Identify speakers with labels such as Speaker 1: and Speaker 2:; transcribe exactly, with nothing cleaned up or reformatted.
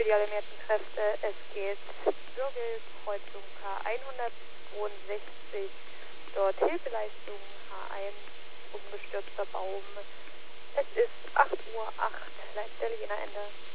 Speaker 1: für die alarmierten Kräfte. Es geht Bürgel, Kreuzung K hundertzweiundsechzig, dort Hilfeleistung H eins, umgestürzter Baum. Es ist acht Uhr acht, Leitstelle Jena Ende.